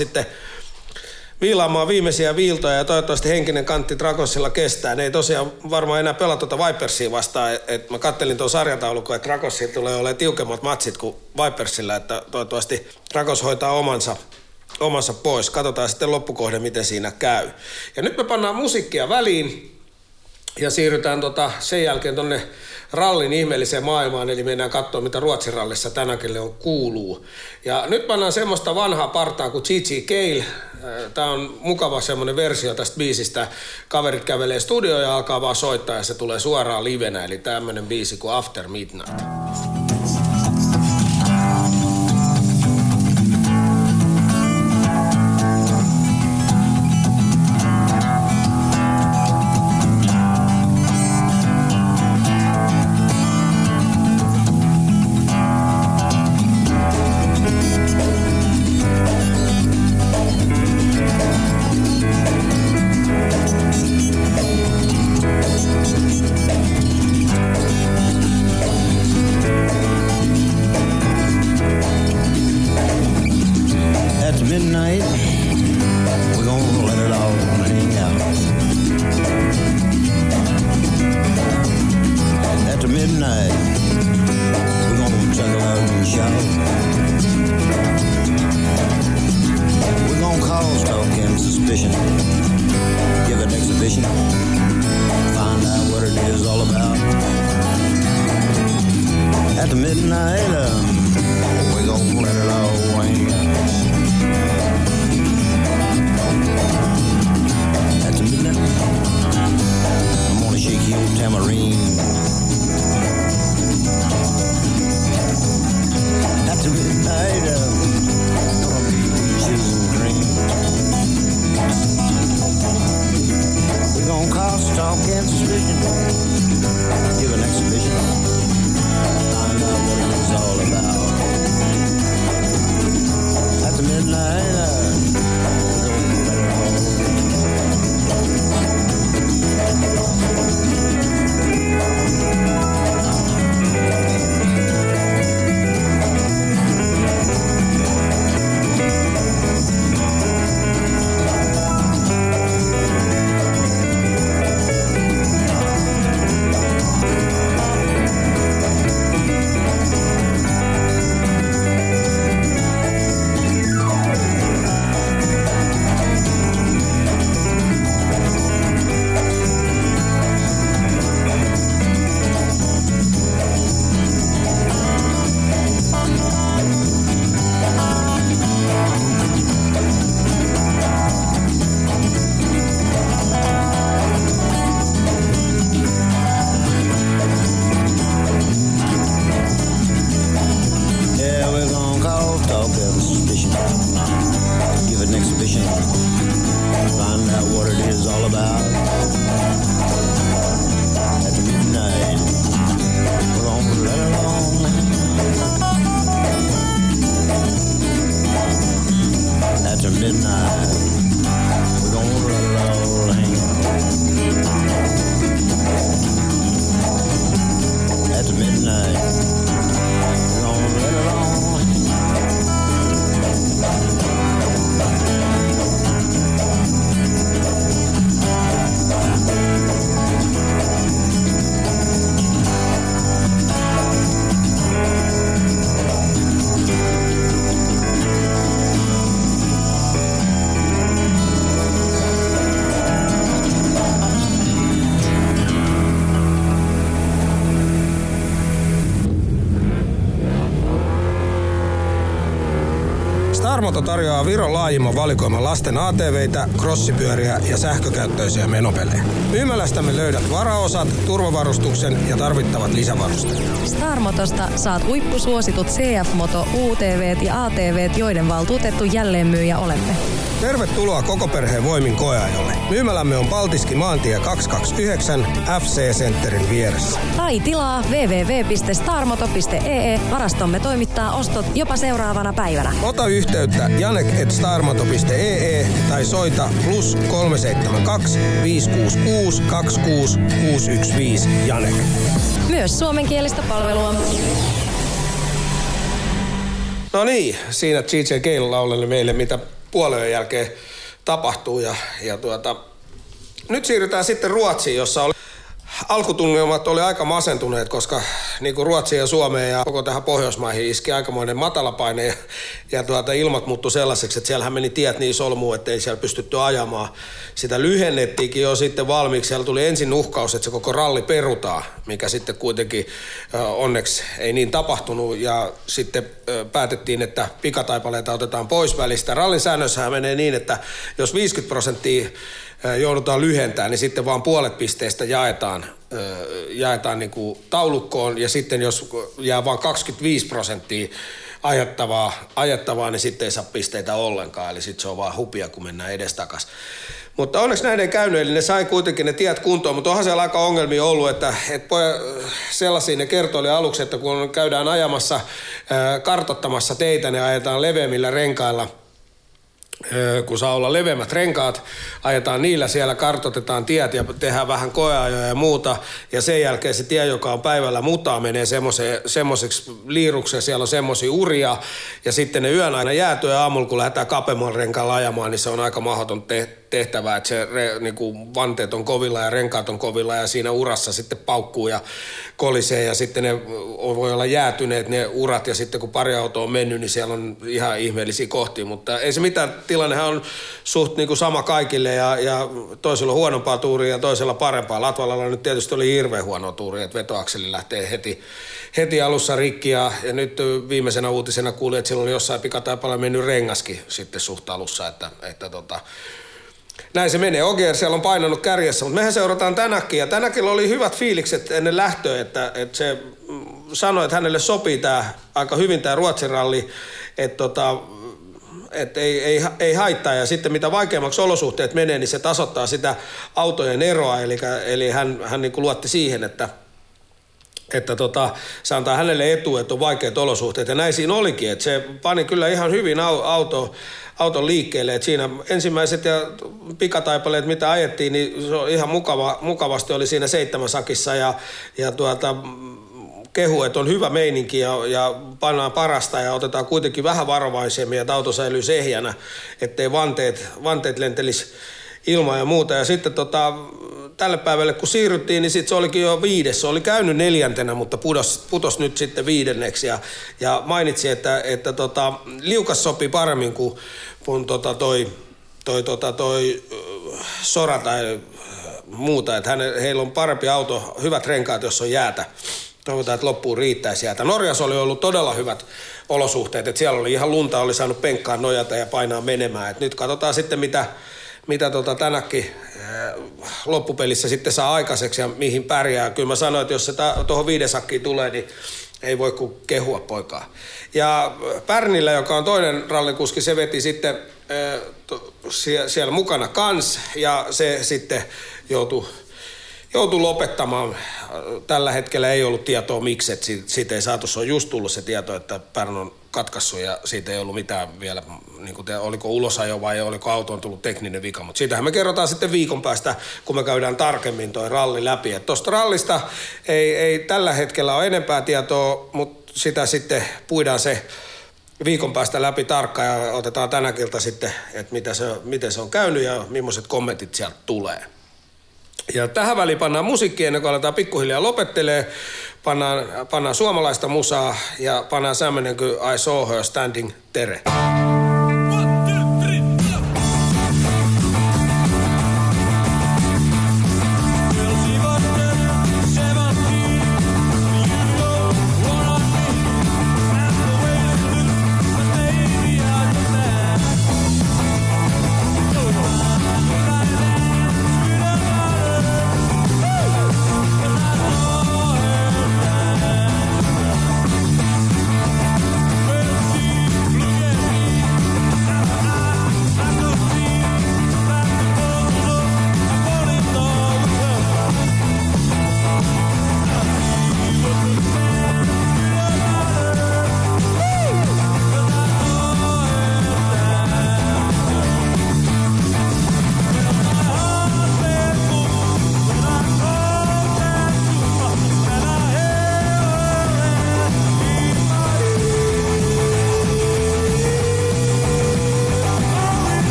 viilaamaan viimeisiä viiltoja ja toivottavasti henkinen kantti Dragonsilla kestää. Ne ei tosiaan varmaan enää pelaa tuota Vipersia vastaan. Mä kattelin tuon sarjataulukon, että Dragonsilla tulee olemaan tiukemmat matsit kuin Vipersillä, että toivottavasti Dragons hoitaa omansa pois. Katsotaan sitten loppukohde, miten siinä käy. Ja nyt me pannaan musiikkia väliin ja siirrytään sen jälkeen tonne rallin ihmeelliseen maailmaan, eli mennään katsoa, mitä Ruotsin rallissa tänäkin on kuuluu. Ja nyt pannaan semmoista vanhaa partaa kuin Gigi Cale. Tämä on mukava semmoinen versio tästä biisistä. Kaverit kävelee studioon ja alkaa vaan soittaa ja se tulee suoraan livenä, eli tämmöinen biisi kuin After Midnight. Starmoto tarjoaa Viron laajimman valikoiman lasten ATV:itä, crossipyöriä ja sähkökäyttöisiä menopelejä. Myymälästämme löydät varaosat, turvavarustuksen ja tarvittavat lisävarusteet. Starmotosta saat huippusuositut CF-moto, UTVt ja ATVt, joiden valtuutettu jälleenmyyjä olemme. Tervetuloa koko perheen voimin koeajolle. Myymälämme on Paltiski maantie 229 FC-sentterin vieressä. Tai tilaa www.starmoto.ee. Varastomme toimittaa ostot jopa seuraavana päivänä. Ota yhteyttä janek@starmoto.ee tai soita +372 566 26 615 Janek. Myös suomenkielistä palvelua. No niin, siinä DJ Cale lauleli meille, mitä puolen jälkeen tapahtuu. Nyt siirrytään sitten Ruotsiin, jossa oli alkutunnelmat oli aika masentuneet, koska niin kuin Ruotsiin ja Suomeen ja koko tähän Pohjoismaihin iski aikamoinen matalapaine ja ilmat muuttui sellaiseksi, että siellähän meni tiet niin solmuun, että ei siellä pystytty ajamaan. Sitä lyhennettiinkin jo sitten valmiiksi. Siellä tuli ensin uhkaus, että se koko ralli perutaan, mikä sitten kuitenkin onneksi ei niin tapahtunut. Ja sitten päätettiin, että pikataipaleita otetaan pois välistä. Rallin säännössähän menee niin, että jos 50% joudutaan lyhentämään, niin sitten vaan puolet pisteistä jaetaan niin kuin taulukkoon, ja sitten jos jää vaan 25% ajettavaa, niin sitten ei saa pisteitä ollenkaan, eli sitten se on vaan hupia, kun mennään edestakas. Mutta onneksi näin ei käynyt, eli ne sai kuitenkin ne tiet kuntoon, mutta onhan siellä aika ongelmia ollut, että sellaisia ne kertoili aluksi, että kun käydään ajamassa, kartoittamassa teitä, ne ajetaan leveämmillä renkailla, kun saa olla leveämmät renkaat, ajetaan niillä, siellä kartoitetaan tiet ja tehdään vähän koeajoja ja muuta, ja sen jälkeen se tie, joka on päivällä mutaa, menee semmoiseksi liirukseen, siellä on semmoisia uria, ja sitten ne yön aina jäätyy ja aamulla, kun lähdetään kapeamman renkaalla ajamaan, niin se on aika mahdoton tehtävä, että se niin vanteet on kovilla ja renkaat on kovilla, ja siinä urassa sitten paukkuu ja kolisee, ja sitten ne voi olla jäätyneet ne urat, ja sitten kun pari autoa on mennyt, niin siellä on ihan ihmeellisiä kohtia, mutta ei se mitään, tilannehan on suht niin kuin sama kaikille, ja toisella on huonompaa tuuria ja toisella parempaa. Latvalalla nyt tietysti oli hirveän huono tuuri, että vetoakseli lähtee heti alussa rikki, ja nyt viimeisenä uutisena kuulin, että silloin oli jossain pikataipalla mennyt rengaskin sitten suht alussa, että näin se menee. Ogier siellä on painanut kärjessä, mutta mehän seurataan tänäkin, ja tänäkin oli hyvät fiilikset ennen lähtöä, että se sanoi, että hänelle sopii tämä aika hyvin tämä Ruotsin ralli, että ei haittaa, ja sitten mitä vaikeammaksi olosuhteet menee, niin se tasoittaa sitä autojen eroa, eli hän niin kuin luotti siihen, että se antaa hänelle etu, että on vaikeat olosuhteet, ja näin siinä olikin, että se pani kyllä ihan hyvin auton liikkeelle, että siinä ensimmäiset ja pikataipaleet, mitä ajettiin, niin se on ihan mukavasti oli siinä 7 sakissa, ja kehu, että on hyvä meininki ja pannaan parasta ja otetaan kuitenkin vähän varovaisemmin, että auto säilyy ehjänä, ettei vanteet lentelisi ilman ja muuta. Ja sitten tälle päivälle kun siirryttiin, niin sitten se olikin jo 5. Se oli käynyt 4, mutta putos nyt sitten 5. Ja mainitsi, että liukas sopii paremmin kuin toi Sora tai muuta. Että heillä on parempi auto, hyvät renkaat, jos on jäätä. Toivotaan, että loppuun riittäisi jäätä. Norjassa oli ollut todella hyvät olosuhteet, että siellä oli ihan lunta, oli saanut penkkaan nojata ja painaa menemään. Et nyt katsotaan sitten, mitä tänäkin loppupelissä sitten saa aikaiseksi ja mihin pärjää. Kyllä mä sanoin, että jos se tuohon 5 sakkiin tulee, niin ei voi kuin kehua poikaa. Ja Pärnillä, joka on toinen rallikuski, se veti sitten siellä mukana kans, ja se sitten joutui lopettamaan. Tällä hetkellä ei ollut tietoa miksi, että siitä ei saatu. Se on just tullut se tieto, että Pärn on katkaissut ja siitä ei ollut mitään vielä, niin kuin oliko ulosajo vai oliko autoon tullut tekninen vika. Mutta siitähän me kerrotaan sitten viikon päästä, kun me käydään tarkemmin toi ralli läpi. Tuosta rallista ei tällä hetkellä ole enempää tietoa, mutta sitä sitten puidaan se viikon päästä läpi tarkkaan ja otetaan tänäkin ilta sitten, että miten se on käynyt ja millaiset kommentit sieltä tulee. Ja tähän väliin pannaan musiikkia ennen kuin aletaan pikkuhiljaa lopettelee. Pannaan suomalaista musaa ja pannaan semmoinen kuin I Saw Her Standing Tere.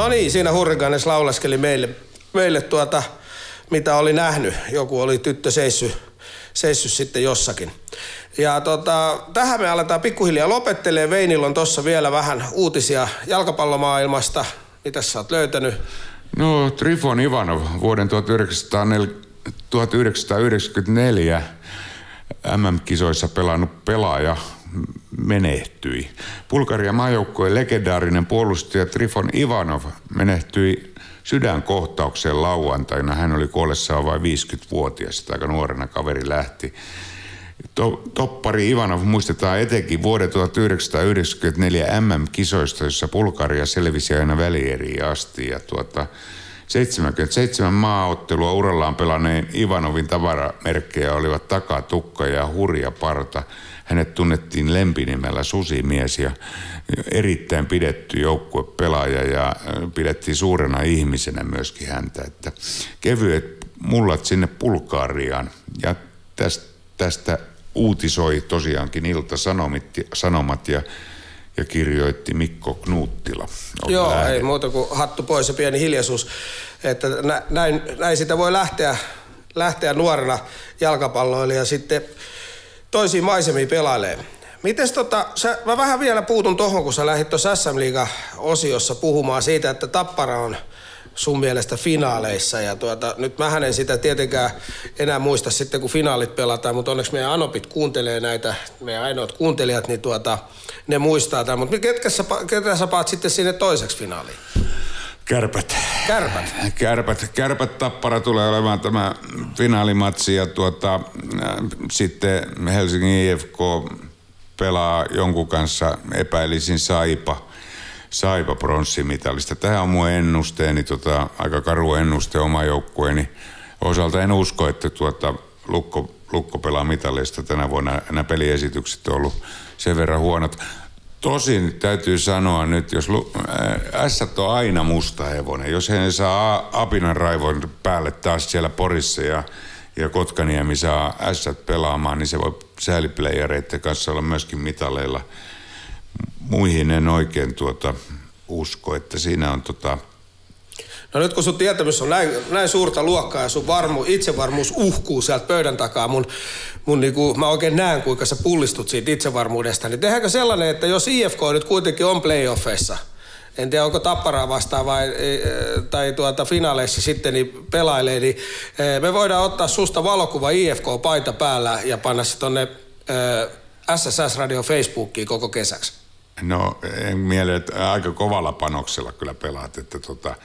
No niin, siinä Hurricanes laulaskeli meille mitä oli nähnyt. Joku oli tyttö seissyt sitten jossakin. Ja tähän me aletaan pikkuhiljaa lopettelee. Veinillä on tossa vielä vähän uutisia jalkapallomaailmasta. Mitäs sä oot löytänyt? No, Trifon Ivanov, vuoden 1994 MM-kisoissa pelannut pelaaja menehtyi. Bulgarian maajoukkueen legendaarinen puolustaja Trifon Ivanov menehtyi sydänkohtaukseen lauantaina. Hän oli kuollessaan vain 50-vuotias, aika nuorena kaveri lähti. Toppari Ivanov muistetaan etenkin vuoden 1994 MM-kisoista, jossa Bulgaria selvisi aina välieriin asti. Ja 77 maaottelua urallaan pelanneen Ivanovin tavaramerkkejä olivat takatukka ja hurja parta. Hänet tunnettiin lempinimellä Susimies ja erittäin pidetty joukkuepelaaja ja pidettiin suurena ihmisenä myöskin häntä. Että kevyet mullat sinne Bulgariaan ja tästä uutisoi tosiaankin Ilta-Sanomat ja kirjoitti Mikko Knuuttila. Joo, ei muuta kuin hattu pois ja pieni hiljaisuus. Että näin sitä voi lähteä nuorena jalkapalloilija sitten toisiin maisemiin pelailee. Mites mä vähän vielä puutun tohon, kun sä lähdit tuossa SM-liiga-osiossa puhumaan siitä, että Tappara on sun mielestä finaaleissa. Ja nyt mähän en sitä tietenkään enää muista sitten, kun finaalit pelataan, mutta onneksi meidän anopit kuuntelee näitä, meidän ainoat kuuntelijat, niin ne muistaa tämän. Mutta ketä sä paat sitten sinne toiseksi finaaliin? Kärpät Tappara tulee olemaan tämä finaalimatsi ja sitten Helsingin IFK pelaa jonkun kanssa, epäilisin Saipa pronssimitalista. Tämä on mun ennusteeni, aika karu ennuste oma joukkueeni osalta. En usko, että Lukko pelaa mitaleista tänä vuonna. Nämä peliesitykset on ollut sen verran huonot. Tosin täytyy sanoa nyt, jos Ässät on aina musta hevonen. Jos he saa apinan raivon päälle taas siellä Porissa ja Kotkaniemi saa Ässät pelaamaan, niin se voi sääliplayereiden kanssa olla myöskin mitaleilla. Muihin en oikein usko, että siinä on No nyt kun sun tietämys on näin suurta luokkaa ja sun itsevarmuus uhkuu sieltä pöydän takaa, mä oikein näen, kuinka sä pullistut siitä itsevarmuudesta, niin tehdäänkö sellainen, että jos IFK nyt kuitenkin on playoffeissa, en tiedä onko Tapparaa vastaan tai finaaleissa sitten niin pelailee, niin me voidaan ottaa susta valokuva IFK-paita päällä ja panna se tonne SSS-radio Facebookiin koko kesäksi. No en miele, että aika kovalla panoksella kyllä pelaat, että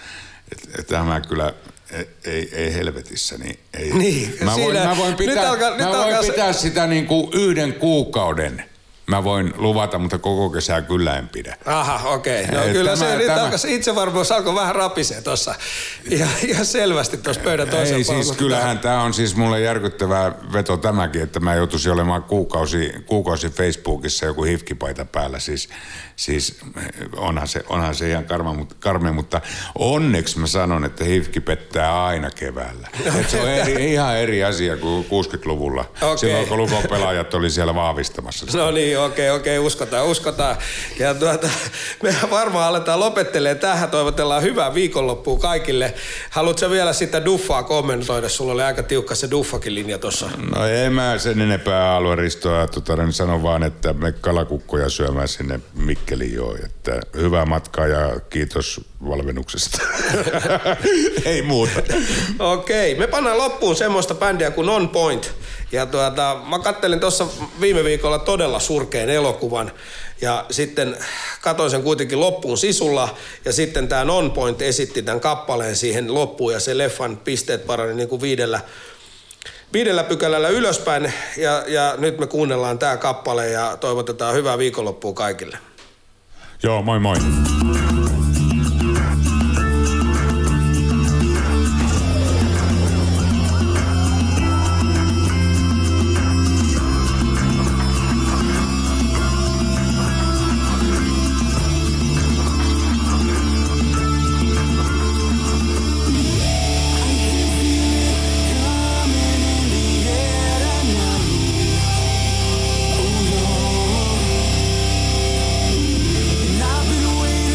tämä kyllä ei helvetissä, niin ei. Niin, mä voin pitää sitä niin kuin 1 kuukauden. Mä voin luvata, mutta koko kesää kyllä en pidä. Aha, okei. No kyllä itsevarmuus alkoi vähän rapisee tuossa. Ihan selvästi tuossa pöydän toisella puolella. Ei siis, kyllähän tämä on siis mulle järkyttävää veto tämäkin, että mä joutuisin olemaan kuukausi Facebookissa joku hifkipaita päällä. Siis onhan se ihan karme, mutta onneksi mä sanon, että hifki pettää aina keväällä. Se on ihan eri asia kuin 60-luvulla. Okay. Silloin kun Lukon pelaajat oli siellä vahvistamassa sitä. No niin, okei, uskotaan. Ja me varmaan aletaan lopettelemaan tähän. Toivotellaan hyvää viikonloppua kaikille. Haluatko vielä sitä Duffaa kommentoida? Sulla oli aika tiukka se Duffakin linja tuossa. No ei mä sen enempää alueristoa. Sanon vaan, että me kalakukkoja syömään sinne Mikkeliin jo. Että hyvää matkaa ja kiitos valmennuksesta. Ei muuta. Okei, me pannaan loppuun semmoista bändiä kuin On Point. Ja mä kattelin tuossa viime viikolla todella surkean elokuvan ja sitten katoin sen kuitenkin loppuun sisulla ja sitten tämä On Point esitti tämän kappaleen siihen loppuun ja se leffan pisteet parani niin kuin 5 pykälällä ylöspäin ja nyt me kuunnellaan tämä kappale ja toivotetaan hyvää viikonloppua kaikille. Joo, moi moi. I've been waiting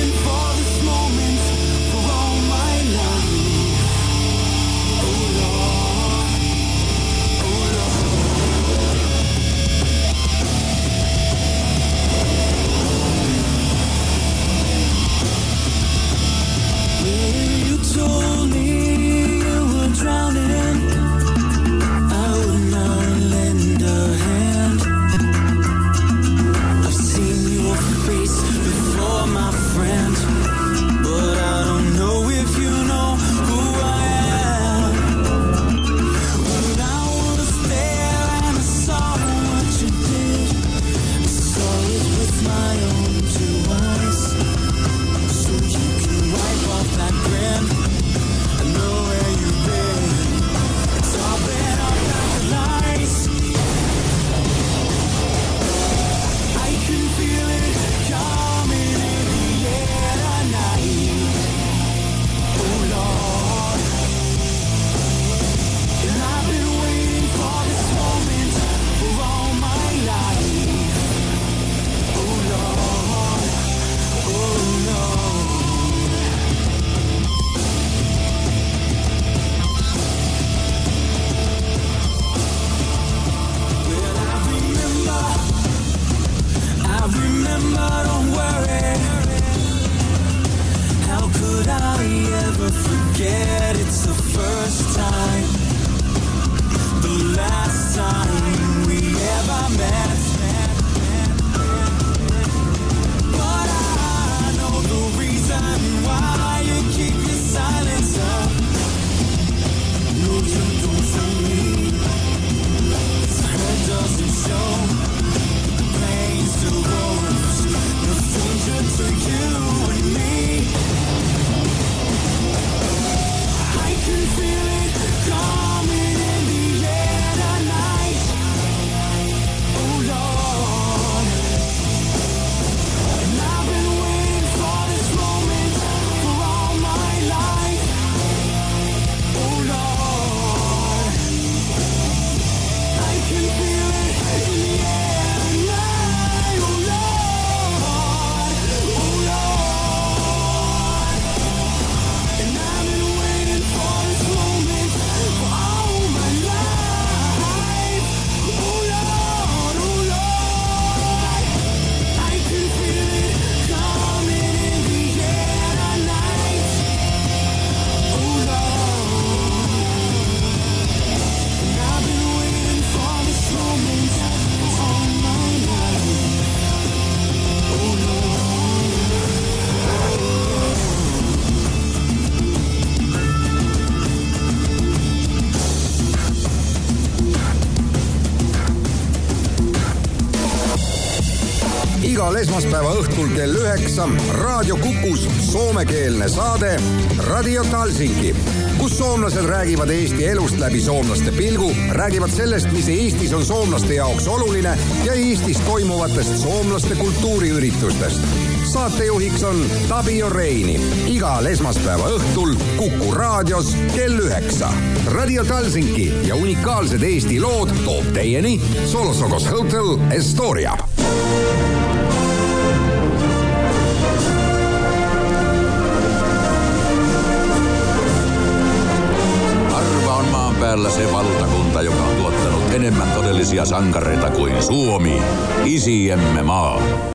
never forget it's the first time, the last time we ever met. But I know the reason why you keep your silence up. No, you don't for me. This hurt doesn't show. The pain still grows. No stranger to you and me. I can feel it coming in the air tonight. Oh Lord, and I've been waiting for this moment for all my life. Oh Lord, I can feel it in the air tonight. Oh Lord, and I've been waiting for this moment for all my life. Oh Lord, I can feel it coming in the air tonight. Oh Lord, and I've been waiting for this moment for all my life. Oh Lord. igal esmaspäeva õhtul kell 9 Raadio Kukus soomekeelne saade Radio Talsinki, kus soomlased räägivad Eesti elust läbi soomlaste pilgu, räägivad sellest, mis Eestis on soomlaste jaoks oluline ja Eestis toimuvatest soomlaste kultuuriüritustest. Saatejuhiks on Tabio Reini. Igal esmaspäeva õhtul Kuku raadios kell 9. Radio Talsinki ja unikaalsed Eesti lood toob teieni Solosokos Hotel Astoria. Päällä se valtakunta, joka on tuottanut enemmän todellisia sankareita kuin Suomi, isiemme maa.